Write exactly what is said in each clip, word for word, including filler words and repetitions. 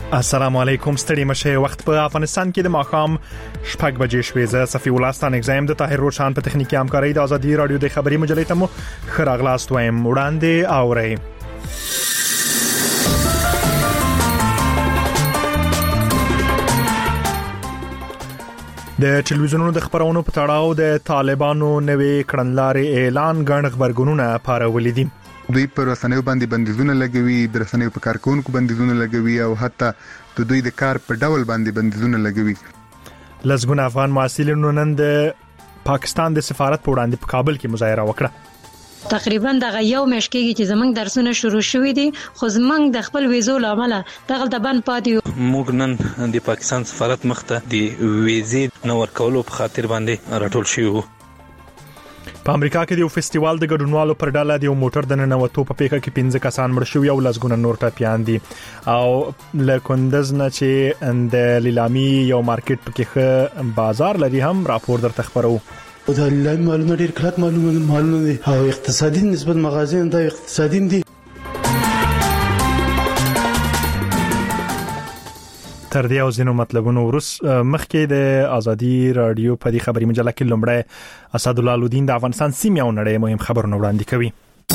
السلام علیکم ستړي مشه وخت په افغانستان کې د ماښام شپږ بجې شوې زه صفي ولستان اگزام د طاهر روشان په تخنیکی همکاري د ازادي رادیو د خبري مجلې ته مو خراغلاست وایم وړاندې اورئ. د ټلویزیونونو د خبرونو په تړاو د طالبانو نوې کړنلارې اعلان غړ خبرګونونه پارولې دي. دوی پر رسنیو باندې بندیزونه لګوي، د رسنیو په کارکونکو بندیزونه لګوي او حتی د دوی د کار په ډول باندې بندیزونه لګوي. لسګونه افغان محصلینو نن د پاکستان د سفارت په وړاندې په کابل کې مظاهره وکړه. تقریبا دغه یو میاشت کېږي چې زمنګ درسونه شروع شوي دي، خو زمنګ د خپل ویزو لامل دغه د بند پاتې. موږ نن د پاکستان سفارت مخته د ویزې نور کولو په خاطر باندې راټول شوو. په امریکا کې د یو فستیوال د ګډونوالو پر ډله د یو موټر د ننوتو په پیښه کې پنځه کسان مړ شوي او لسګونه نور ټپیان دي. او له کندز نه چې د لیلامي یو مارکیټ کې ښه بازار لري هم راپور درته خبرو. د لیلامي مالونه ډېر کلک معلومه مالونه دي او اقتصادي نسبت مغازین د اقتصادي دي. تر دې او زینو مطلبونو ورس مخکې د ازادي رادیو په دې خبري مجله کې لومړی اسد الله الدین د افغانستان سیمه او نړۍ مهم خبرونه وړاندې کوي.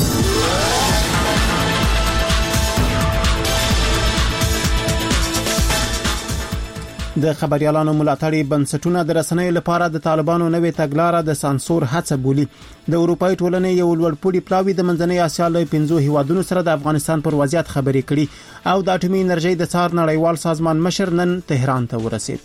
د خبريالانو ملاتړي بنسټونه د رسنیو لپاره د طالبانو نوې تګلارې د سانسور هڅه بولي. د اروپאי ټولنې یو لوړپوړي پلاوی د منځنۍ اسیا له پنځو هیوادونو سره د افغانستان پر وضعیت خبرې کړي او د اټومي انرژي د څار نړیوال سازمان مشر نن تهران ته ورسید.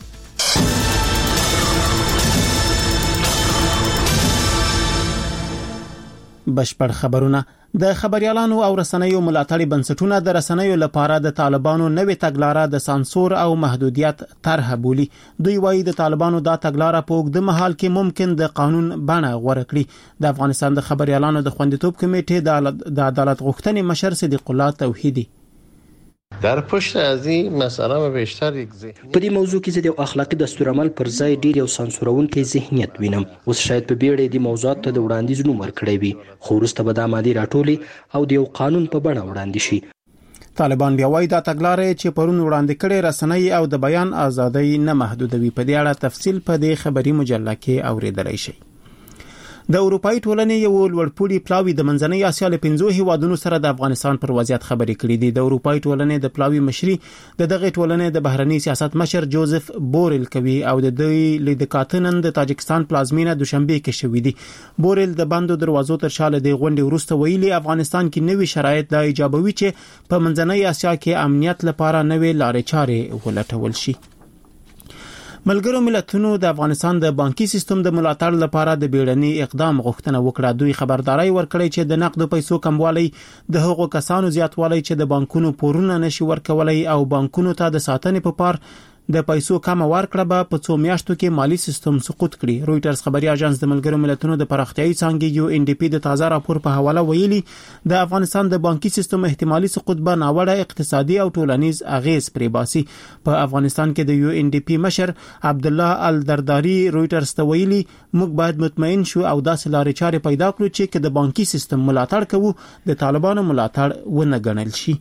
بشپړ خبرونه. د خبريالانو او رسنیو ملاتړي بنسټونه د رسنیو لپاره د طالبانو نوې تګلارې د سانسور او محدودیت طرح بولي. دوی وایي د طالبانو دا تګلارې په اوږد مهال کې ممکن د قانون بڼه غوړه کړي. د افغانستان د خبريالانو د خوندیتوب کمیټې د عدالت غوښتنې مشر صدیق الله توحیدی در پشت از این مسئله بیشتر یک ذهن په دې موضوع کې د اخلاقی دستورالعمل پر ځای ډیر یو سانسورونکي ذهنیت وینم. اوس شاید په بیړې د موضوعات ته د وړاندیز نوم ورکړی وي، خو وروسته به د مادي راټولي او د یو قانون په بڼه وړاندې شي. طالبان بیا وایي دا تګلارې چې پرون وړاندې کړي رسنۍ او د بیان ازادي نه محدودوي. په دې اړه تفصیل په دې خبري مجله کې اوریدلای شئ. د اروپאי ټولنې یو لوړپوړي پلاوی د منځنۍ اسیا له پنځو هیوادونو سره د افغانستان پر وضعیت خبرې کړې دي. د اروپאי ټولنې د پلاوی مشري د دغه ټولنې د بهرنی سیاست مشر جوزف بورل کوي او د دوی لیدکاتنن د تاجکستان پلازمینه دوشنبه کې شوې دي. بورل د بندو دروازو تر شاله د غونډې وروسته ویلي افغانستان کې نوي شرایط د ایجابوي چې په منځنۍ اسیا کې امنیت لپاره نوې لارې چارې ولټول شي. ملګرو ملتونو د افغانستان د بانکي سیستم د ملاتړ لپاره د بیړني اقدام غوښتنه وکړه. دوی خبرداري ورکړې چې د نقد پیسو کموالی د هغو کسانو زیاتوالی چې د بانکونو پورونه نشي ورکولای او بانکونو ته د ساتنې په پار د پیسو کم ورکړه به په څو میاشتو کې مالی سیستم سقوط کړي. رويټرز خبري اژانس د ملګرو ملتونو د پراختیايي څانګې یو ان ډي پی د تازه راپور په حواله ویلي د افغانستان د بانکي سیستم احتمالي سقوط به ناوړه اقتصادي او ټولنیز اغیز پرې باسي. په افغانستان کې د یو ان ډي پی مشر عبد الله الدرداري رويټرز ته ویلي موږ باید مطمئن شو او داسې لارې چارې پیدا کړو چې د بانکي سیستم ملاتړ کوو د طالبانو ملاتړ ونه ګڼل شي.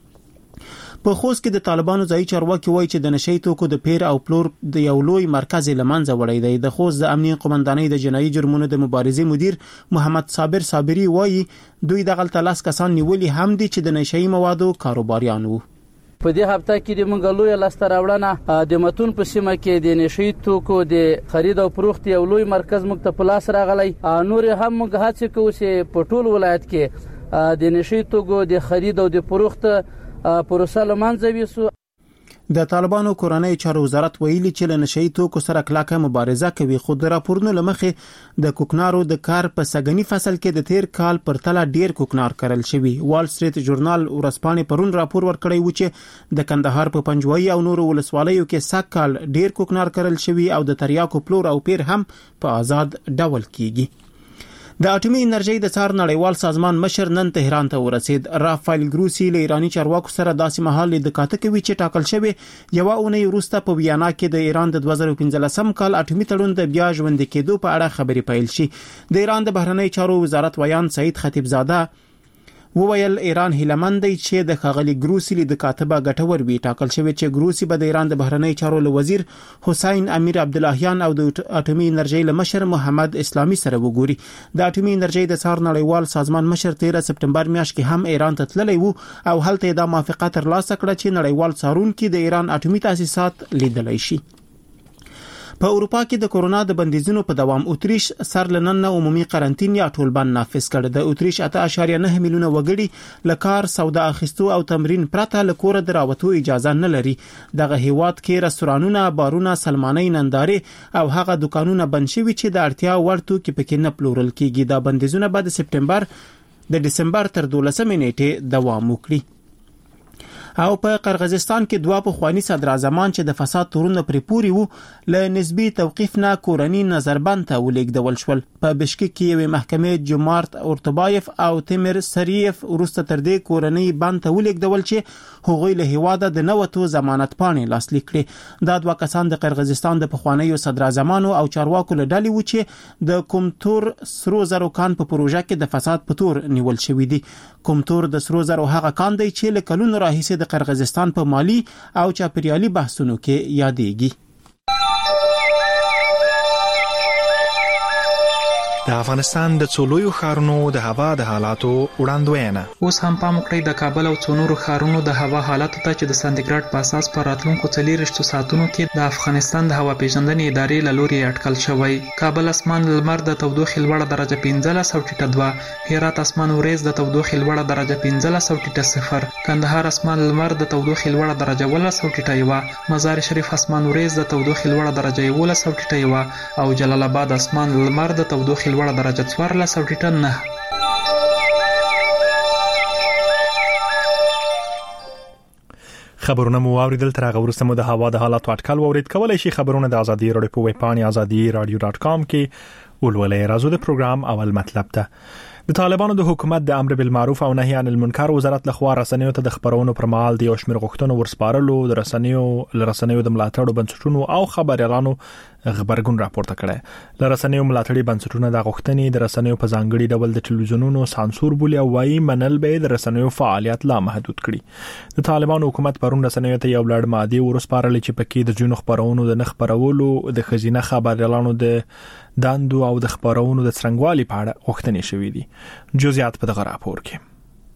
په خوست کې د طالبانو ځای چارواکي وایي چې د نشئی توکو د پیر او پلور د یو لوی مرکز لمنځه وړی دی. د خوست د امنیت قومندانۍ د جنایي جرمونو د مبارزې مدیر محمد صابر صابری وایي دوی د غلط لاس کسان نیولي هم دي چې د نشئی موادو کاروباریان وو. په دې هفته کې د منګلوی لاسته راوړنه د متون په سیمه کې د نشئی توکو د خرید او فروخت یو لوی مرکز موږ ته په لاس راغلی. نور هم موږ هڅه کوو چې په ټول ولایت کې د نشئی توکو د خرید او د فروخت پروسه لمانځوي. سو د طالبانو کورنۍ چارو وزارت ویلي چې له نشئی توکو سره کلکه مبارزه کوي، خو د راپورونو لمخې د کوکنارو د کار په سګنی فصل کې د تیر کال پر تله ډیر کوکنار کرل شوی. وال سټریټ ژورنال ورځپاڼې پرون راپور ورکړی و چې د کندهار په پنجوي او نورو ولسوالیو کې سږ کال ډیر کوکنار کرل شوی او د تریاکو پلور او پیر هم په آزاد ډول کیږي. د اټومي انرژي د څار نړیوال سازمان مشر نن تهران ته ورسید. رافایل ګروسی له ایرانی چارواکو سره داسې مهال د کاته کوي چې ټاکل شوی یو اونۍ وروسته په ویانا کې د ایران د دوه زره پنځلسم کال اټومي تړون د بیا ژوند کېدو په اړه خبرې پیل شي. د ایران د بهرنی چارو وزارت ویان سعید خطیبزاده وویل ایران هیلمند دی چې د ښاغلي ګروسي د کاتبه ګټور وی ټاکل شوی چې ګروسي به د ایران د بهرنی چارو وزیر حسین امیر عبداللهیان او د اټومي انرژي لمشر محمد اسلامي سره وګوري. د اټومي انرژي د څار نړیوال سازمان مشر تیرہ سپټمبر میاشت کې هم ایران ته تللی وو او هلته د موافقه ترلاسه کړه چې نړیوال څارونکي د ایران اټومي تاسیسات لیدلی شي. په اروپا کې د کورونا د بندیزونو په دوام اتریش سر لنن عمومي قرنطین یا ټولبند نافذ کړ. د اتریش اته اشاریه نه میلیونه وګړي لکار سودا اخیستو او تمرین پرته لکور دراوتو اجازه نه لري. دغه هیواد کې رستورانونه، بارونه، سلماني نندارې او هغه دکانونه بند شوي چې د اړتیا وړ توکي پکې نه پلورل کیږي. دا بندیزونه به د سپټمبر د دسمبر تر دولسمې نیټې دوام وکړي. او په قرغیزستان کې دوه پخوانی صدر اعظمان چې د فساد تورونه پرې پوری وو له نسبی توقیف نه کورنی نظربند ته ولیږدول شول. په بشکک کې یوه محکمې جمارت اورتبایف او تیمر سریف ورسته تر دې کورنی بند ته ولیږدول چې هغوی له هواده د نوټو ضمانت پاڼې لاسلیک کړي. دا دوه کسان د قرغیزستان د پخوانیو صدر اعظمانو او چارواکو له ډلې وو چې د کومتور سرو زرو کان په پروژه کې د فساد په تور نیول شوی دي. کومتور د سرو زرو هغه کان دی چې له کلونو راهیسې د قرغیزستان په مالی او چاپیریالي بحثونو کې یادېږي. د افغانستان د څولویو ښارونو د هوا د حالاتو وړاندوینه. اوس هم پام وکړئ د کابل او څونورو ښارونو د هوا حالاتو ته چې د سانتیګریډ په اساس په راتلونکو څلېرویشتو ساعتونو کې د افغانستان د هوا پیژندنې ادارې له لوري اټکل شوی. کابل اسمان لمر د تودوخې لوړه درجه پنځلس او ټیټه دوه، هرات اسمان وریځ د تودوخې لوړه درجه پنځلس او ټیټه صفر، کندهار اسمان لمر د تودوخې لوړه درجه ولس او ټیټه یوه، مزار شریف اسمان وریځ د تودوخې لوړه درجه یولس او ټیټه یوه او جلال آباد اسمان لمر د تودوخې لوړه درجه څوارلس او ټیټه نه. خبرونه مو واوریدل. تر هغه وروسته مو د هوا د حالاتو اټکل واورید. کولای شي خبرونه د ازادي راډیو په ویب پاڼې ازادي رادیو ډاټ کام کې ولولئ. راځو د پروګرام اول مطلب ته. د طالبانو د حکومت د امر بالمعروف او نهي عن المنکر وزارت لخوا رسنیو ته د خبرونو پر مهال د یو شمېر غوښتنو ورسپارلو د رسنیو لرسنیو د ملاتړو بنسټونو او خبريالانو خبرګون راپورته کړي. لرسنیو ملاتړي بنسټونه د غوښتنې د رسنیو په ځانګړي ډول د ټلویزیونونو سانسور بولي او وايي منل به د رسنیو فعالیت لا محدود کړي. د طالبانو حکومت پرون رسنیو ته یو لړ ماده ورسپارل چې پکې د جنو خبرونو د نخبرولو د خزینه خبريالانو د داندو او د خبرونو د څرنګوالي په اړه غوښتنې شوې دي. جزئیات په دغه راپور کې.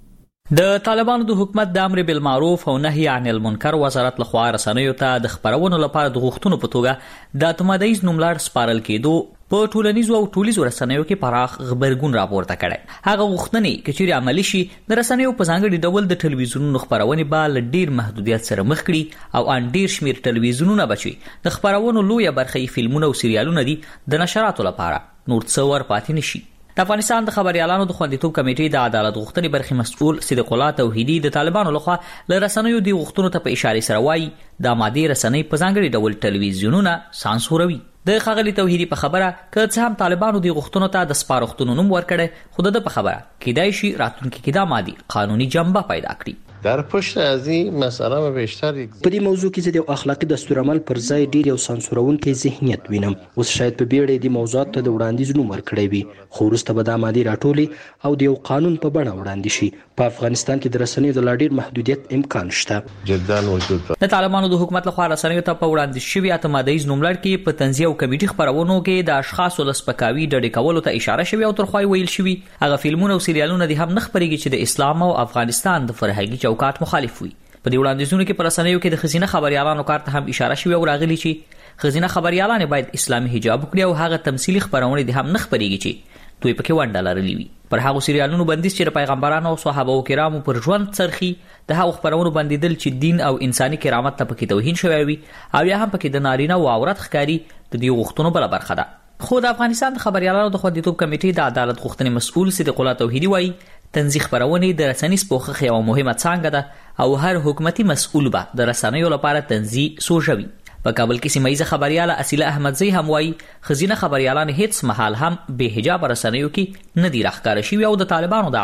د طالبانو د حکومت د امر بالمعروف او نهي عن المنکر وزارت لخوا رسنیو ته د خبرونو لپاره د غوښتنو په توګه د اتمادیز نوملړ سپارل کېدو په ټولنیزو او ټولیزو رسنیو کې پراخ خبرګون راپورته کړي. هغه غوښتنې چې چیرې عملی شي د رسنیو په ځانګړي ډول د ټلویزیونونو خبرونه به له ډیر محدودیت سره مخ کړي او ان ډیر شمیر ټلویزیونونه بچي د خبرونو لویه برخه فلمونه او سریالونه دي د نشراتو لپاره نور څه ور پاتې نشي. د افغانستان د خبريالانو د خوندیتوب کمیټې د عدالت غوښتنې برخې مسؤل صدیق الله توحیدی د طالبانو لخوا له رسنیو د غوښتنو ته په اشاره سره وایي د ماده رسنۍ په ځانګړي ډول ټلویزیونونه سانسوروي. د خغلی توحیدی په خبره که څه هم طالبانو د غوښتنو ته د سپارښتنو نوم ورکړي، خو د په خبره کېدای شي راتلونکي کې دا ماده قانوني جنبه پیدا کړي. در پشت از این مسئله ما بیشتر په دې موضوع کې چې د اخلاقی دستورالعمل پر ځای ډیر یو سانسورونکي ذهنیت وینم. اوس شاید په بیړې د موضوعات ته د وړاندیز نوم ورکړی وي، خو وروسته به دا مادي راټولې او د یو قانون په بڼه وړاندې شي. په افغانستان کې د رسنیو د لا ډیر محدودیت امکان شته. جدا وجود د طالبانو د حکومت لخوا رسنیو ته په وړاندیز شوی اتمادیز نوملړ کې په تنزیه او کمیټي خبرونو کې د اشخاصو لسپکاوي ډډې کولو ته اشاره شوی او ترخوای ویل شوی هغه فلمونه او سریالونه د هم نه خبرېږي چې د اسلام او افغانستان د فرهنګي چوکاټ مخالف وي. په دې وړاندیزونو کې پر رسنیو کې د خزینه خبريالانو کار ته هم اشاره شوی او راغلی چې خزینه خبريالان باید اسلامي حجاب وکړي او هغه تمثيلي خبرونه دي هم نه خبرېږي چې دوی پکې ونډه لرلې وي. پر هغه سریالونو بندیز چې پیغمبرانو او صحابه کرامو پر ژوند څرخي د هغه خبرونو بندیدل چې دین او انساني کرامت ته پکې توهین شوی وي او یا هم پکې د نارینه او عورت ښکاری د دې غوښتنو بل برخه ده. خو د افغانستان د خبريالانو د خوندیتوب کمیټې د عدالت غوښتنې مسؤل صدیق الله توحیدی وایي تنظیم خبرونه د رسنیز پوښښ یو مهمه څانګه ده او هر حکومتي مسؤل به د رسنیو لپاره تنظیم سوژوي. په کابل کې سیمایي خبرياله اصیله احمدزی هم وایي خزینه خبريالان هیڅ محل هم به حجاب رسنیو کې نه دی راخکاره شوی او د طالبانو د عمل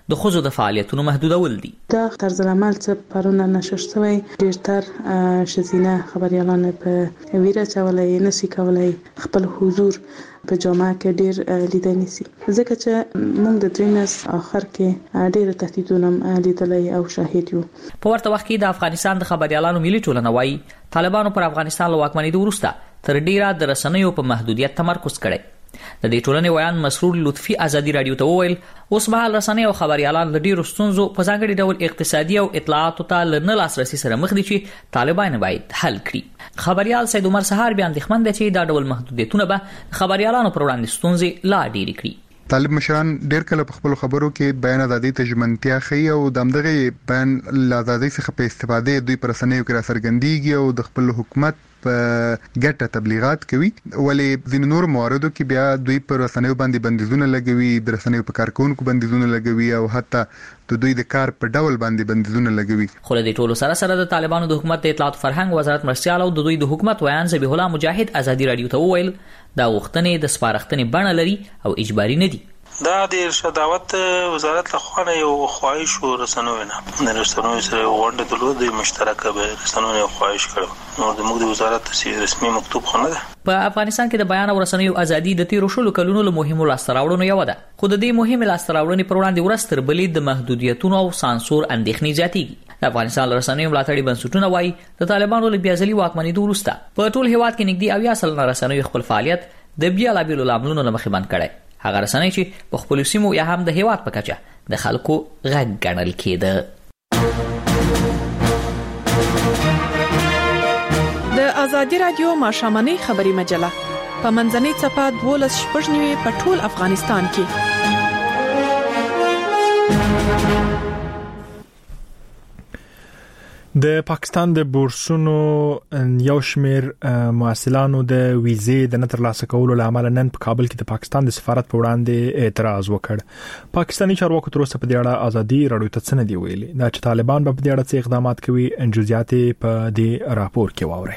د ښځو د فعالیتونو محدودول دي. دا طرز العمل چې پرونه نشر شوی ډېرتر ښځینه خبریالان په ویره چولای نشي کولای خپل حضور په جامعه کې ډېر لیدل نشي، ځکه چې موږ د درینس اخر کې ډېر تهدیدونه لیدلای او شاهد یو. په ورته وخت کې د افغانستان د خبریالانو ملي ټولنه وايي طالبانو پر افغانستان له واکمنۍ وروسته تر ډیره د رسنیو په محدودیت تمرکز کړی. د دې ټولنې ویان مسرور لطفي ازادي رادیو ته وویل اوس مهال رسنۍ او خبريالان له ډیرو ستونزو په ځانګړي ډول اقتصادي او اطلاعاتو ته له نه لاسرسي سره مخ دي چې طالبان باید حل کړي. خبريال سید عمر سهار بیا اندېښمن دي چې دا ډول محدودیتونه به خبريالانو پر وړاندې ستونزې لا ډېرې کړي. طالب مشران ډېر کله په خپل خبرو کې بیان ازادي ته ژمنتیا ښیي او د همدغه بیان له ازادۍ څخه په استفادې دوی پر رسنیو کې راڅرګندېږي او د خپل حکومت په ګټه تبلیغات کوي، ولې ځینې نور مواردو کې بیا دوی پر رسنیو باندې بندیزونه لګوي، د رسنیو په کارکونکو بندیزونه لګوي او حتی د دوی د کار په ډول باندې بندیزونه لګوي. خو له دې ټولو سره سره د طالبانو د حکومت د اطلاعات فرهنګ وزارت مرستيال او د دوی د حکومت ویان ذبیح الله مجاهد ازادي رادیو ته وویل دا غوښتنې د سپارښتنې بڼه لري او اجباري نه دي. دا د ارشاد دعوت وزارت لخوا یو خواهش او رسنوي نه د رسنوي سره غونډه درلود مشترکه به رسنوي خواهش کړو نو د موږ د وزارت رسمي مکتوب خو نه ده. په افغانستان کې د بیان او رسنیو ازادي د تیرو شلو کلونو له مهمو لاستراوړنو یو ده، خو د دې مهمه لاستراوړنې پر وړاندې ورستر بلې د محدودیتونو او سانسور اندېښنې زیاتېږي. د افغانستان رسنیو ملاتړي بنسټونه وایي د طالبانو له بیازلي واکمنۍ وروسته په ټول هیواد کې نږدې اویا سلنه رسنیو خپل فعالیت د بیا لا بیلو لاملونو له مخې بند کړی. هغه رسنۍ چې په خپل سیمو یا هم د هیواد په کچه د خلکو غږ ګڼل کېده. د ازادي رادیو ماښامنۍ خبري مجله په منځنۍ صفحه دولس شپږ نیوي په ټول افغانستان کې. د پاکستان د بورسونو یو شمیر محصلانو د ویزې د نه ترلاسه کولو لامل نن په کابل کې د پاکستان د سفارت په وړاندې اعتراض وکړ. پاکستاني چارواکو تر اوسه په دې اړه ازادي رادیو ته څه نه دی ویلي. دا چې طالبان په دې اړه څه اقدامات کوي جزئیات په دې راپور کې واوري.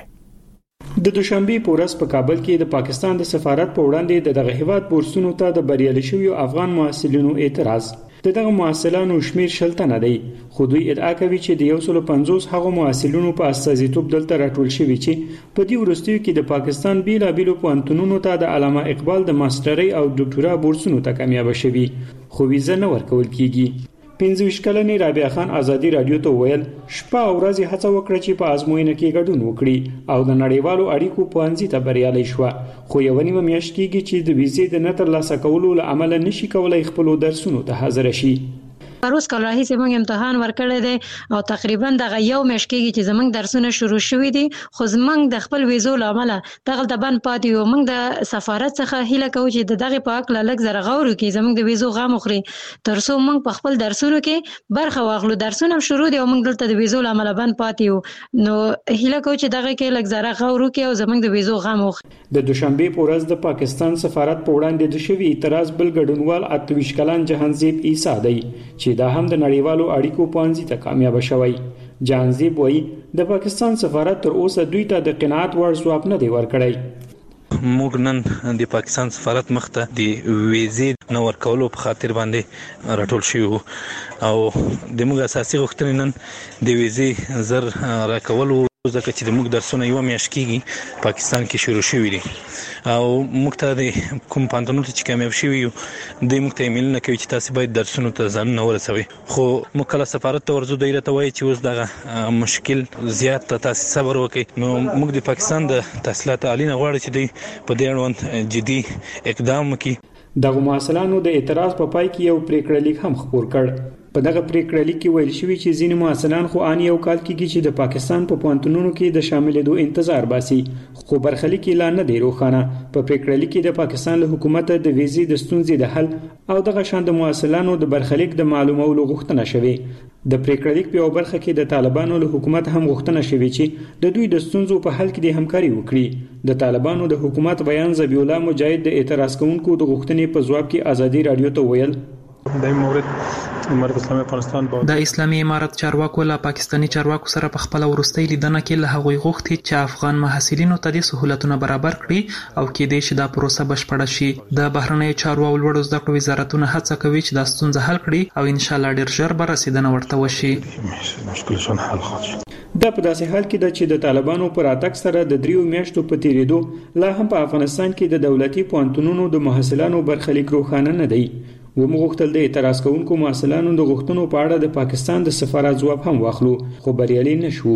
د دوشنبه په ورځ په کابل کې د پاکستان د سفارت په وړاندې د دغه هیواد بورسونو ته د بریالي شویو افغان محصلینو اعتراض دغه محصلانو شمیر شلتنه دی، خو دوی ادعا کوي چې د یو سل پنځوس هغو محصلینو په استازیتوب دلته راټول شوي چې په دې وروستیو کې د پاکستان بیلابیلو پوهنتونونو ته د علامه اقبال د ماسترۍ او ډاکټورا بورسونو ته کامیاب شوي، خو ویزه نه ورکول کیږي. پنځه ویشت کلنې رابعه خان ازادي رادیو ته ویل شپه او ورځ هڅه وکړه چې په ازموینه کې ګډون وکړي او د نړیوالو اړیکو پوهنځي ته بریالي شوه، خو یو نیمه میاشت کېږي چې د ویزې د نه ترلاسه کولو له امله نشي کولای خپل درسونو ته حاضر شي. پروس کال راهیسې موږ امتحان ورکړی دی او تقریبا دغه یو میاشت کېږي چې زموږ درسونه شروع شوي دي، خو زموږ د خپل ویزو له امله دغلته بند پاتې یو. موږ د سفارت څخه هیله کوو چې د دغې په هکله لږ زره غور وکړي، زموږ د ویزو غم وخوري تر څو موږ په خپل درسونو کې برخه واخلو. درسونه هم شروع دي او موږ دلته د ویزو له امله بند پاتې یو، نو هیله کوو چې دغه کې لږ زره غور وکړي او زموږ د ویزو غم وخوري. د دوشنبه په ورځ د پاکستان سفارت په وړاندې د شوي اعتراض بل ګډونوال اته ویشت کلن جهانزیب عیسی دی چې دا هم د نړیوالو اړیکو پوهنځي ته کامیاب شوی. جهانزیب وایي د پاکستان سفارت تر اوسه دوی ته د قناعت وړ ځواب نه دی ورکړی. موږ نن د پاکستان سفارت مخته د ویزې نه ورکولو په خاطر باندې راټول شوو او د موږ اساسي غوښتنې نن د ویزې زر راکولو ځکه چې د موږ درسونه یو میاشت کېږي پاکستان کې شروع شوي دي او موږ ته د کوم پوهنتونونو چې کامیاب شوي یو دوی موږ ته ایمیلونه کوي چې تاسو باید درسونو ته ځانونه ورسوئ، خو موږ کله سفارت ته ورځو دوی راته وایي چې اوس دغه مشکل زیات تاسو صبر وکړئ. نو موږ د پاکستان د تحصیلات عالی نه غواړو چې دوی په دې اړوند جدي اقدام وکړي. دغه محصلانو د اعتراض په پای کې یو پریکړه لیک هم خپور کړ. په دغه پریکړه لیک کې ویل شوی چې ځینې محصلان خو ان یو کال کېږي چې د پاکستان په پوهنتونونو کې د شاملېدو انتظار باسي، خو برخلیک یې لا نه دی روښانه. په پریکړه لیک کې د پاکستان له حکومت د ویزې د ستونزې د حل او دغه شان د محصلانو د برخلیک د معلومولو غوښتنه شوې. د پریکړه لیک په یو برخه کې د طالبانو له حکومت هم غوښتنه شوې چې د دوی د ستونزو په حل کې د همکاري وکړي. د طالبانو د حکومت بیان ذبیح الله مجاهد د اعتراض کوونکو د غوښتنې په ځواب کې ازادي رادیو ته ویل د مورد امارت اسلامي افغانستان د اسلامي امارت چارواکو له پاکستاني چارواکو سره په خپل ورستۍ لیدنه کې له هغوی غوښتي چې افغان محصلینو ته د سہولتونو برابر کړي او کې د شي د پروسه بشپړه شي. د بهرنیو چارو او لوړو زده کړو وزارتونه هڅه کوي چې د ستونزې حل کړي او ان شاء الله ډیر ژر به رسیدنه ورته وشي. مشکلشون حل خاطر دا په داسې حال کې ده چې د طالبانو پر اتک سره د دریو میاشتو په تیریدو لا هم په افغانستان کې د دولتي پوهنتونونو د محصلانو برخلیک روښانه نه دی. ومغوښتل د اعتراض کوونکو محصلانو د غوښتنو په اړه د پاکستان د سفارت ځواب هم واخلو خو بریالي نشو.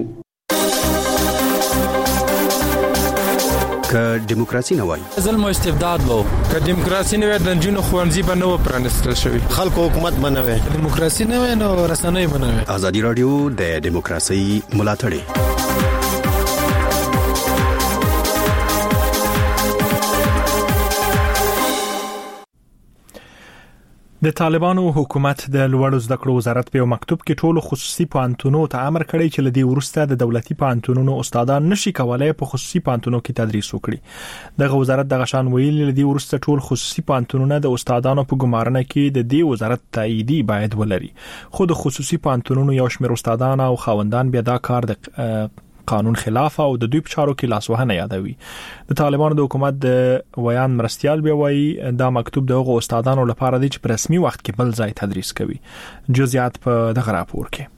که دیموکراسي نه وای ظلم او استبداد وو، که دیموکراسي نه وای د نجونو ښوونځي به نه و پرانیستل شوي، خلکو حکومت به نه وای، دیموکراسي نه وای نو رسنۍ به نه وای. ازادي رادیو د دیموکراسي ملاتړ د طالبانو حکومت د لوړو زده کړو وزارت په مکتوب کې ټولو خصوصي پوهنتونونو ته امر کړی چې لدی ورسته د دولتي پوهنتونونو استادان نشي کولای په خصوصي پوهنتونونو کې تدریس وکړي. دغه وزارت د غشان ویل لدی ورسته ټول خصوصي پوهنتونونه د استادانو په ګمارنه کې د دې وزارت تاییدي باید ولري. خو د خصوصي پوهنتونونو یو شمېر استادان او خاوندان بیا دا کار د قانون خلاف او د دوی په چارو کې لاسوهنه یادوي. د طالبانو د حکومت د ویان مرستيال بیا وایي دا مکتوب دغه استادانو لپاره دی چې په رسمي وخت کې بل ځای تدریس کوي. جزئیات په دغه راپور کې.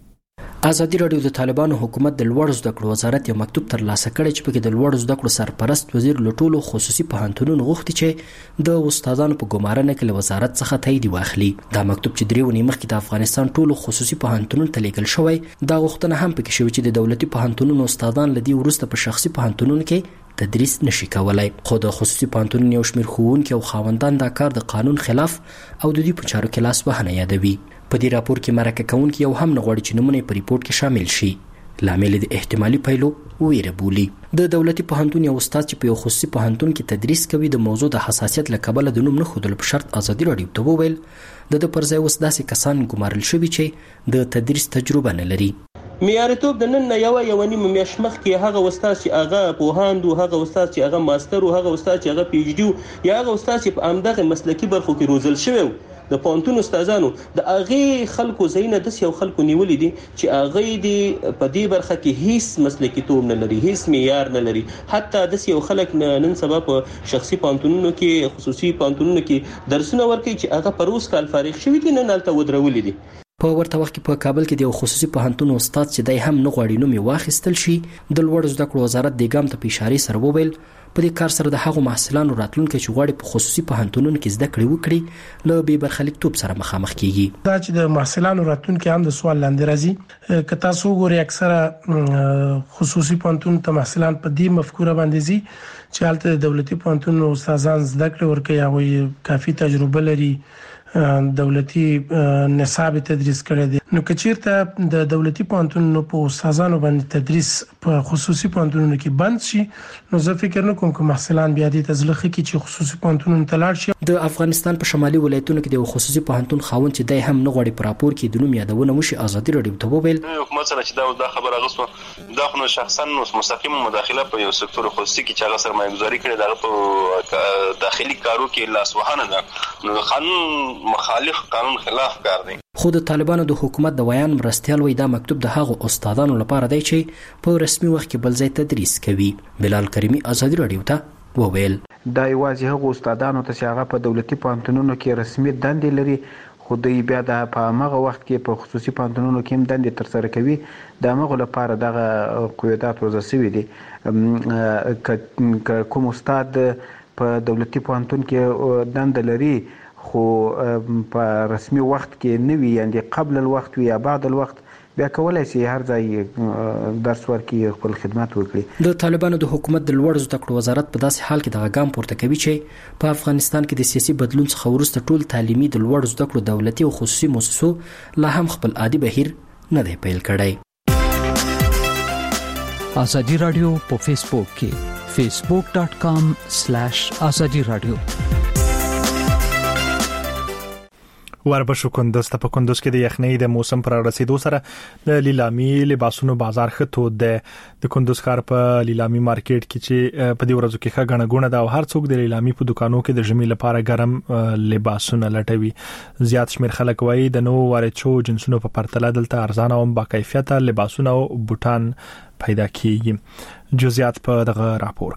ازادي رادیو د طالبانو حکومت د لوړ زده کړو وزارت یو مکتوب ترلاسه کړی چې پکې د لوړ زده کړو سرپرست وزیر لټولو خصوصي پوهنتونونو غوښتي چې د استادانو په ګمارنه کې له وزارت څخه تایید واخلي. دا مکتوب چې درې ونې مخکې د افغانستان ټولو خصوصي پوهنتونونو ته لیږل شوی، دا غوښتنه هم پکې شوې چې د دولتي پوهنتونونو استادان لدی ورسته په شخصي پوهنتونونو کې تدریس نشي کولای. خو د خصوصي پوهنتونونو یو شمېر ښوونکي او خاوندان دا کار د قانون خلاف او د دوی په چارو کې لاسوهنه یادوي. په دې راپور کې مرکه کوونکي یو هم نه غواړي چې نمونه په ریپورت کې شامل شي. لامل د احتمالي پایلو ویره بولي. د دولتي پوهنتون یو استاد چې په یو خصوصي پوهنتون کې تدریس کوي د موضوع د حساسیت له کبله د نوم نه ښودلو په شرط ازادي رادیو ته وویل د د پر ځای اوس داسې کسان ګمارل شوي چې د تدریس تجربه نه لري. معیارتوب د نن نه یو یو نیمه میاشت مخکې هغه استاد چې هغه پوهاند او هغه استاد چې هغه ماستر او هغه استاد چې هغه پی ایچ ډي یا هغه استاد چې په امدغه مسلکی برخو کې روزل شوی د پونتون استادانو د اغه خلکو زینه د یو خلکو نیولې دي چې اغه دي په دې برخه کې هیڅ مسلکی توب نه لري، هیڅ معیار نه لري. حتی د یو خلک نن سبا په شخصي پونتونونو کې خصوصي پونتونونو کې درسونه ورکوي چې هغه پروس کال فارغ شوی دي نه نالته ودرولې دي. په ورته وخت کې په کابل کې د یو خصوصي پوهنتون استاد چې دای هم نه غواړي نوم یې واخیستل شي د لوړ زده کړو وزارت د ګام ته په اشاره سره وویل په دې کار سره د هغو محصلانو راتلونکي چې غواړي په خصوصي پوهنتونونو کې زده کړې وکړي له بې برخلیکتوب سره مخامخ کیږي. دا چې د محصلانو راتلونکي هم د سوال لاندې راځي. که تاسو وګورئ اکثره خصوصي پوهنتون ته محصلان په دې مفکوره باندې زی چې حالت د دولتي پوهنتون استادان زده کړې ورکوي او کافي تجربه لري، دولتي نصاب تدریس کړی دی. نو کچیرته د دولتي پوهنتونونو په استادانو باندې تدریس په خصوصي پوهنتونونو کې بند شي نو زه فکر نه کوم چې محصلان بیا دې تزلخ کی چې خصوصي پوهنتونونو ته لاړ شي. د افغانستان په شمالي ولایتونو کې د خصوصي پوهنتون خاوند چې دای هم نه غواړي په راپور کې د نوم یادونه وشي ازادي رادیو ته وویل حکومت سره چې دا خبره غوښته دا خو شخصا مستقیم مداخله په یو سکتور خصوصي کې چې هغه سرمایه‌ګذاري کړي دا په داخلي کارو کې لاسوهانه ده نو قانون مخالف قانون خلاف کار دی. خو د طالبانو د حکومت د ویان مرستيال وای دا مکتوب د هغو استادانو لپاره دی چې په رسمي وخت کې بل ځای تدریس کوي. بلال کریمی ازادي رادیو ته وویل دا یوازې هغو استادانو ته چې هغه په دولتي پوهنتونونو کې رسمي دندې لري خو دوی بیا د په هغه وخت کې په خصوصي پوهنتونونو کې هم دندې ترسره کوي. د هغو لپاره دغه قیودات وضع شوي دي. که کوم استاد په دولتي پوهنتون کې دنده لري خو په رسمي وخت کې نه وي یعنی قبل الوقت یا بعد الوقت بیا کولای شي هر ځای درس ورکړي خپل خدمات وکړي. د طالبانو د حکومت د لوړ زده کړو وزارت په داسې حال کې د غام پورته کوي چې په افغانستان کې د سیاسي بدلون څخه وروسته ټول تعلیمي د لوړ زده کړو دولتي او خصوصي مؤسسو لا هم خپل عادي بهیر نه دی پیل کړی. ازادي رادیو په فیسبوک کې facebook dot com slash azadi radio وربشو کندوز ته په کندوز کې د یخنۍ د موسم پر رسیدو سره د لیلامي لباسونو بازار خطو د د کندوز ښار په لیلامي مارکیټ کې چې په دې ورځو کې ښه غنه غونه دا او هر څوک د لیلامي په دکانو کې د ژمي لپاره ګرم لباسونه لټوي. زیات شمیر خلک وایي د نو وارچو جنسونو په پرتله دلته ارزانه او با کیفیته لباسونه او بوټان پیدا کیږي. جزئیات په دغه راپور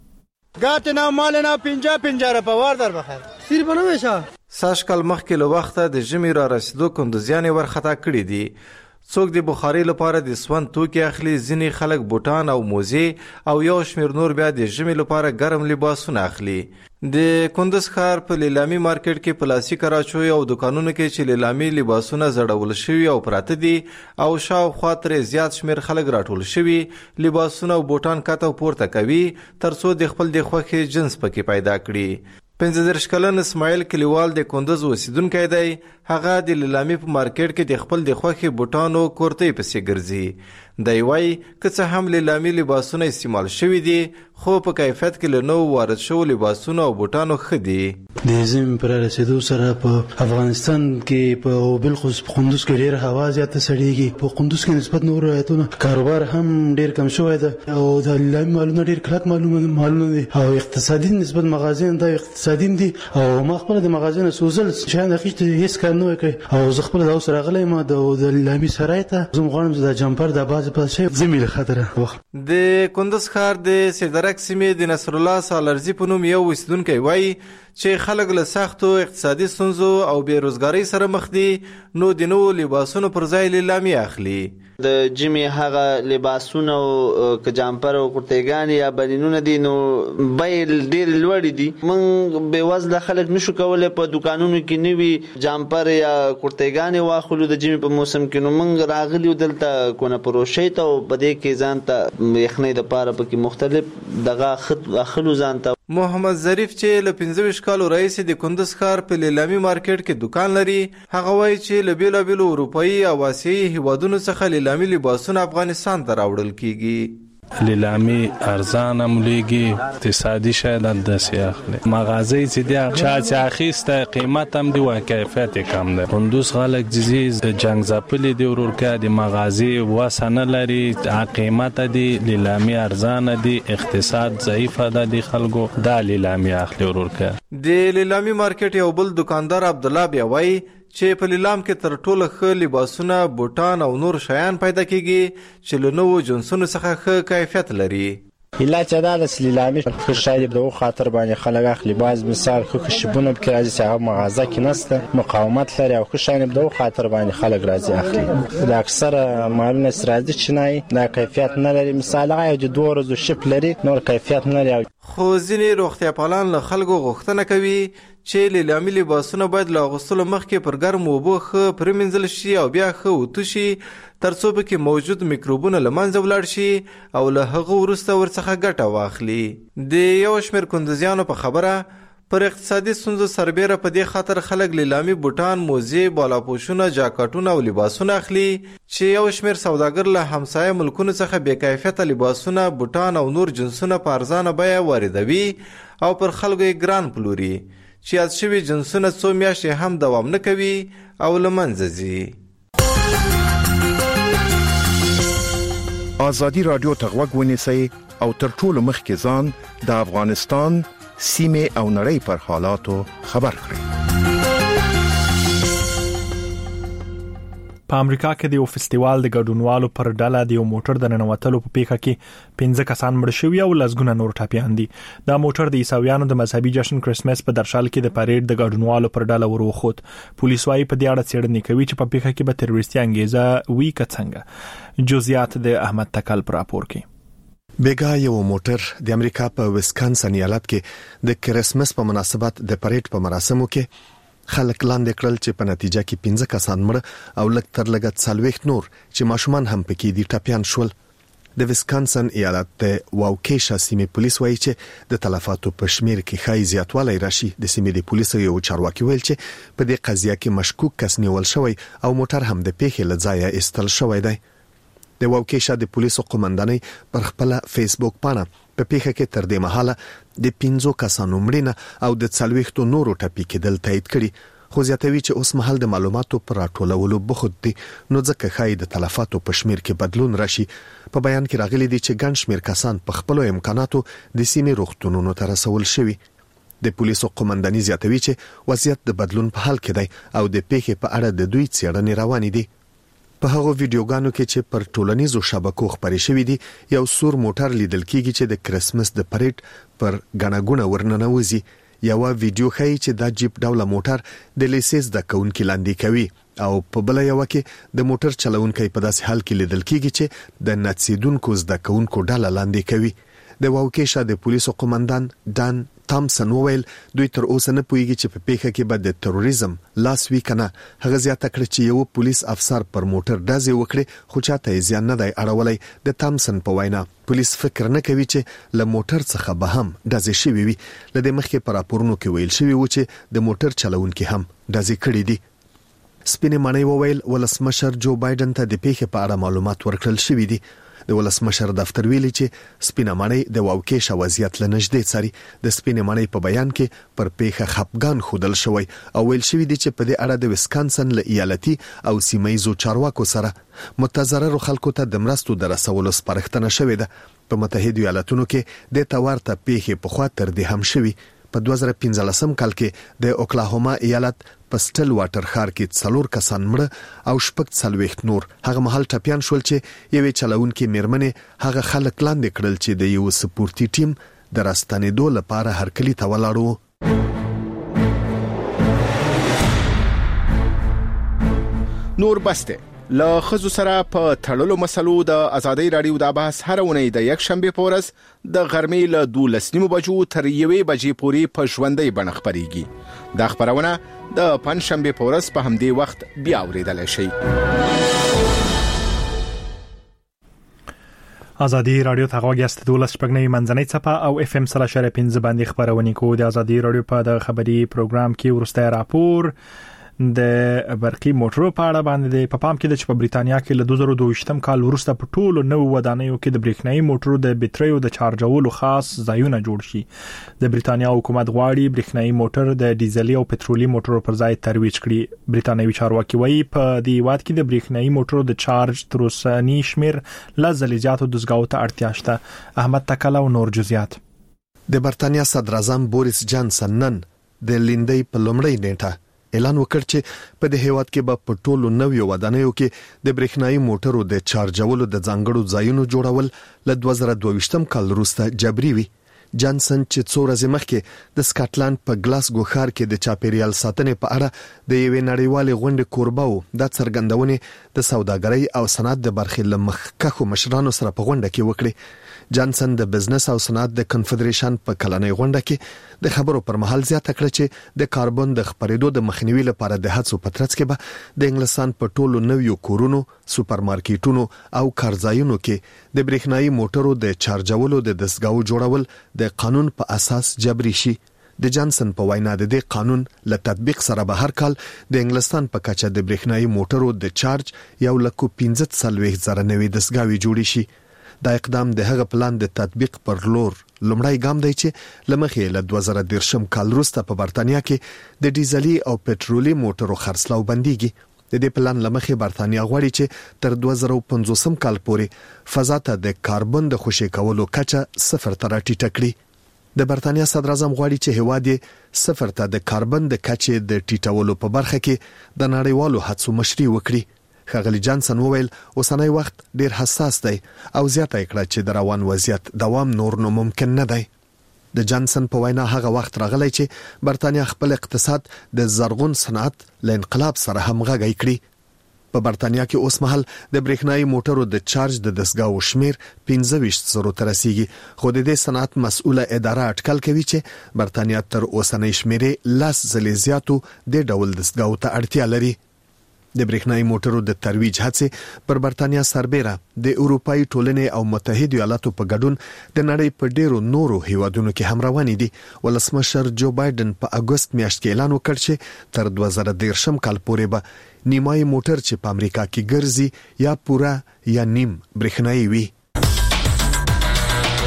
کې. ګاتنا مالنا پنجا پنجا را په وار در بخیر سیر بنويشه ساشکل مخکې له وخته د ژمي را رسیدو کندوزیانې ورخطا کړي دي. څوک د بخاري لپاره د سون توکي اخلي، ځینې خلک بوټان او موزې او یو شمیر نور بیا د ژمي لپاره ګرم لباسونه اخلي. د کندوز ښار په لیلامي مارکیټ کې پلاسټیک راچوي او دکانونو کې چې لیلامي لباسونه زړول شوي او پراته دي او شاوخوا ترې زیات شمیر خلک راټول شوي لباسونه او بوټان کاته پورته کوي ترڅو د خپل د خوښې جنس پکې پیدا کړي. پنځه دېرش کلن اسماعیل کلیوال د کندوز اوسیدونکی دی. هغه د لیلامي په مارکیټ کې د خپل د خوښې بوټانو کورتۍ پسې ګرځي. دی وایي که څه هم لیلامي لباسونه استعمال شوي دي خو په کیفیت کې له نو وارد شوو لباسونو او بوټانو ښه دي. د ژمي پر رسیدو سره په افغانستان کې په بالخصوص په کندوز کې ډېره هوا زیاته سړېږي. په کندوز کې نسبت نور ولایتونو کاروبار هم ډېر کم شوی ده او د لیلامي مالونه ډېر کلک معلومه مالونه دي او اقتصادي نسبت مغازین دا اقتصادي دي او ما خپل د مغازین سوزل شان اخیسته هیڅ کار نه کوي او زه خپل د اوس راغلی ما د لیلامي سرای ته زه غواړم د جمپر د باز په شی زميل خطر. د کندوز ښار د سیدرک سیمې د نصر الله سالرزي په نوم یو اوسیدونکی وایي چې خلک له سختو اقتصادي ستونزو او بیروزګارۍ سره مخ دي نو د نوو لباسونو پر ځای لیلامي اخلي. د جمی هغه لباسونه او ک جامپر او کورتېګان یا بنینونه دي نو بیل ډیر لوړ دي. من به وزله خلک نشو کولای په دکانونو کې نیوي جامپر یا کورتېګان واخلو د جمی په موسم کې. نو من راغلی دلته کونه پروشې ته او بده کې ځان ته یخنۍ د پاره پکې مختلف دغه خط اخلو ځان ته. محمد ظریف چې له پنځه ویشت کالو رئیس د کندوز ښار په لیلامي مارکیټ کې دکان لري هغه وایي چې له بیلابیلو اروپایي او آسیایي هیوادونو څخه لیلامي لباسونه افغانستان ته راوړل کیږي. لیلامي ارزان هم لیږي اقتصادي شاید داسې اخلي. مغازۍ چې دی چا چې اخیسته قیمت هم دی و کیفیت کم دی. کندوز خلک جزیز جنگ زپلي دی ورورکه د مغازۍ وسه نه لري قیمت دی لیلامي ارزان دی اقتصاد ضعیف ده د خلکو دا لیلامي اخلي ورورکه. د لیلامي مارکیټ یو بل دکاندار عبد الله بیا وایي چې په لیلام کې تر ټولو ښه لباسونه بوټان او نور شیان پیدا کیږي چې له نوو جنسونو څخه ښه کیفیت لري. الا چې دا د لیلامي خو شاید د خاطر باندې خلک اخلي باز مثال خو شبونه به راځي چې هغه مغازه کې نسته مقاومت لري او خو شاید د خاطر باندې خلک راځي اخلي. د اکثره مالونه سرازي چنای دا کیفیت نه لري. مثال هغه د دوه ورځې شپ لري نور کیفیت نه لري. خو ځینې روغتیا پالان له خلکو غوښتنه کوي چې لیلامي لباسونه باید له اغوستلو مخکې پر ګرمو اوبو ښه پرېمنځل شي او بیا ښه اوتو شي ترڅو پکې موجود میکروبونه له منځه ولاړ شي او له هغه وروسته ورڅخه ګټه واخلي. د یو شمېر کندوزیانو په خبره پر اقتصادي ستونزو سربیره په دې خاطر خلک لیلامي بوټان، موزې، بالاپوشونه، جاکټونه او لباسونه اخلي چې یو شمېر سوداګر له همسایه ملکونو څخه بې کیفیته لباسونه، بوټان او نور جنسونه په ارزانه بیه واردوي او پر خلکو یې ګران پلوري چې یاد شوي جنسونه څو میاشتې هم دوام نه کوي او له منځه ځي. ازادي رادیو ته غوږ ونیسئ او تر ټولو مخکې ځان د افغانستان سیمې او نړۍ پر حالاتو خبر کړئ. په امریکا کې د یو فستیوال د ګډونوالو پر ډله د یو موټر د ننوتلو په پیښه کې پنځه کسان مړ شوي او لسګونه نور ټپیان دي. دا موټر د عیسویانو د مذهبي جشن کرسمس په درشل کې د پریډ د ګډونوالو پر ډله وروخوت. پولیس وايي په دې اړه څېړنې کوي چې په پیښه کې به تروریستي انګیزه وي که څنګه. جزئیات د احمد تکل پر راپور کې. بیګا یو موټر د امریکا په ویسکانسن ایالت کې د کرسمس په مناسبت د پریډ په مراسمو کې خلک لاندې کړل چې په نتیجه کې پنځه کسان مړ او لږ تر لږه څلوېښت نور چې ماشومان هم پکې دي ټپیان شول. د ویسکانسن ایالت د واوکیشا سیمې پولیس وایي چې د تلفاتو په شمیر کې ښایي زیاتوالی راشي. د سیمې د پولیسو یو چارواکي ویل چې په دې قضیه کې مشکوک کس نیول شوی او موټر هم د پیښې له ځایه ایستل شوی دی. د واوکیشا د پولیسو قومندانۍ پر خپل فیسبوک باندې په پیښه کې تر دې مهاله د پنځو کسانو مړینه او د څلوېښتو نورو ټپي کېدل تایید کړي. خو زیاتوي چې اوس مهال د معلوماتو پر راټولولو بخود دي نو ځکه ښایي د تلفاتو په شمیر کې بدلون راشي. په بیان کې راغلي دي چې ګڼ شمیر کسان په خپل امکاناتو د سیمې روغتونونو ته رسول شوي. د پولیسو قومنداني زیاتوي چې وضعیت د بدلون په حال کې دی او د پیښې په اړه د دوی څېړنې روانې دي. په هغو ویډیوګانو کې چې پر ټولنیزو شبکو خپرې شوي دي یو سور موټر لیدل کیږي چې د کرسمس د پریډ پر غڼه ګونه ورننوځي. یو ویډیو ښيي چې دا جیپ ډوله موټر د لیسنس د کونکي لاندې کوي او په بل یو کې د موټر چلونکي په داسې حال کې لیدل کیږي چې د نڅیدونکو زده کوونکو ډله لاندې کوي. د واوکېشا د پولیسو قومندان ډان تامسن وویل دوی تر اوسه نه پوهیږي چې په پیښه کې به د تروریزم لاس وی کنه. هغه زیاته کړ چې یو پولیس افسر پر موټر ډزې وکړي خو چاته یې زیان نه دی اړولی. د تامسن په وینا پولیس فکر نه کوي چې له موټر څخه به هم ډزې شوي وي. له دې مخکې په راپورونو کې ویل شوي و چې د موټر چلونکي هم ډزې کړي دي. سپینې ماڼۍ وویل ولسمشر جو بایدن ته د پیښې په اړه معلومات ورکړل شوي دي. د ولسمشر دفتر ویلي چې سپینه ماڼۍ د واوکېشا وضعیت له نږدې څاري. د سپینې ماڼۍ په بیان کې پر پیښه خپګان ښودل شوی او ویل شوي دي چې په دې اړه د ویسکانسن له ایالتي او سیمهییزو چارواکو سره متضررو خلکو ته د مرستو د رسولو سپارښتنه شوې ده. په متحده ایالاتونو کې د تورته پیښې په خوا تر دې هم شوي. په دوه زره پنځلسم کال کې د اوکلاهوما ایالت په سټل واټر ښار کې څلور کسان مړه او شپږ څلوېښت نور هغه مهال ټپیان شول چې یوې چلونکي میرمنې هغه خلک لاندې کړل چې د یو سپورتي ټیم د راستنېدو لپاره هرکلي ته ولاړ و. نور بسته له خزو سره په تړلو مسلو د ازادي رادیو د بحث هر ونې د یک شنبه په ورځ د غرمې له دولس نیمو بجو تر یوې بجې پورې په ژوندۍ بڼه خپرېږي. دا خبرونه د پنځشنبه په ورځ په همدې وخت بیا اوریدلای شئ. ازادي رادیو ته غوږی دولس شپږ منځنۍ صفه او اف ام سره شری پنځه باندې خبرونه کوو. د ازادي رادیو په د خبري پروګرام کې ورسته راپور د برقي موټرو په اړه باندې په پام کې د چې په بریتانیا کې له دوه زره دوه کال وروسته په ټولو نوو ودانیو کې د برېښنايي موټرو د بیټریو د چارجولو خاص ځایونه جوړ شي. د بریتانیا حکومت غواړي برېښنايي موټر د ډیزلي او پټرولي موټرو پر ځای ترویج کړي. بریتانیوي چارواکي وایي په دې هیواد کې د برېښنايي موټرو د چارج تر اوسنی شمیر له ځلې زیاتو دزګاو ته اړتیا شته. احمد تکل او نور جزئیات. د بریتانیا صدر اعظم بوریس جانسن نن د لیندۍ په لومړۍ نیټه اعلان وکړ چې په دې هیواد کې به په ټولو نویو ودانیو کې د برېښنايي موټرو د چارجولو د ځانګړو ځایونو جوړول له دوه زره دوه کال وروسته جبري وي. جانسن چې څو ورځې مخکې د سکاټلند په ګلاسګو ښار کې د چاپیریال ساتنې په اړه د یوې نړیوالې غونډې کوربه و، د څرګندونې د سوداګرۍ او صنعت د برخې له مخکښو مشرانو سره په غونډه کې وکړي. جانسن د بزنس او صنعت د کنفدریشن په کلنۍ غونډه کې د خبرو پر مهال زیاته کړه چې د کاربن د خپرېدو د مخنیوي لپاره د هڅو په ترڅ کې به د انګلستان په ټولو نویو کورونو، سوپرمارکیټونو او کارځایونو کې د برېښنايي موټرو د چارجولو د دستګاو جوړول د قانون په اساس جبري شي. د جانسن په وینا د دې قانون له تطبیق سره به هر کال د انګلستان په کچه د برېښنايي موټرو د چارج یو لکه پنځه څلوېښت زره نوي دستګاوې جوړې شي. دا اقدام د هغه پلان د تطبیق پر لور لومړی ګام دی چې لمخې له دوه زره دېرشم کال وروسته په برتانیا کې د ډیزلي او پټرولي موټرو خرڅلاو بنديږي. د دې پلان لمخې برتانیا غواړي چې تر دوه زره پنځوسم کال پورې فضا ته د کاربن د خوشې کولو کچه صفر ته راټیټه کړي. د برتانیا صدر اعظم غواړي چې هیواد یې صفر ته د کاربن د کچې د ټیټولو په برخه کې د نړیوالو هڅو مشري وکړي. ښاغلي جانسن وویل اوسنی وخت ډیر حساس دی او زیاته کړه چې د روان وضعیت دوام نور نو ممکن نه دی. د جانسن په وینا هغه وخت راغلی چې برتانیا خپل اقتصاد د زرغون صنعت له انقلاب سره همغږی کړي. په برتانیا کې اوس مهال د برېښنايي موټرو د چارج د دستګاو شمیر پنځه ویشت زرو ته رسیږي، خو د دې صنعت مسؤله اداره اټکل کوي چې برتانیا تر اوسنۍ شمیرې لس ځلې زیاتو د ډول دستګاو ته اړتیا لري. د برېښنايي موټرو د ترویج هڅې پر برتانیا سربېره د اروپאי ټولنې او متحده ایالاتو په ګډون د نړۍ په ډیرو نورو هیوادونو کې هم روانې دي. ولسمشر جو بایدن په اګوست میاشت کې اعلان وکړ چې تر دوه زره دېرشم کال پورې به نیمایي موټر چې په امریکا کې ګرځي یا پوره یا نیم برېښنايي وي.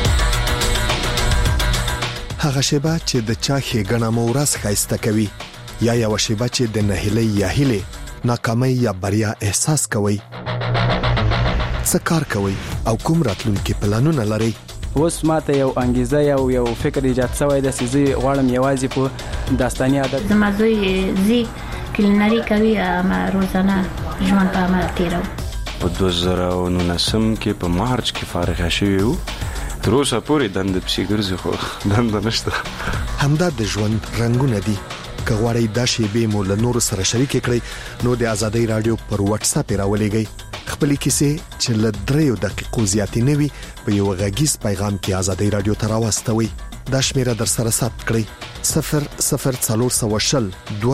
هغه شیبه چې د چا ښېګڼه مو ورځ ښایسته کوي یا یو شیبه چې د نهیلۍ یا هیلې ناکامۍ یا بریا احساس کوئ؟ څه کار کوئ او کوم راتلونکي پلانونه لرئ؟ اوس ماته یو انګیزه یو یو فکر ایجاد شوی د سيزي غواړم یوازې په داستاني عادت زما زوی زی کلینری کوي ما روزانه ژوند په عمل تیرو. په دوه زره او نولسم کې په مارچ کې فارغ شوی وو. تر اوسه پورې دند پسې ګرځي خو دند نشته. همدا د ژوند رنگونه دي. که غواړئ دا شیبې مو له نورو سره شریک کړئ نو د آزادۍ رادیو پر واتس اپ راولېږئ. خپلې کیسې چې له دریو دقیقو زیاتې نه وي په یو غږیز پیغام کې آزادۍ رادیو ته راواستوئ. دا شمیره در سره ثبت کړئ: صفر صفر څلور سوه شل دوه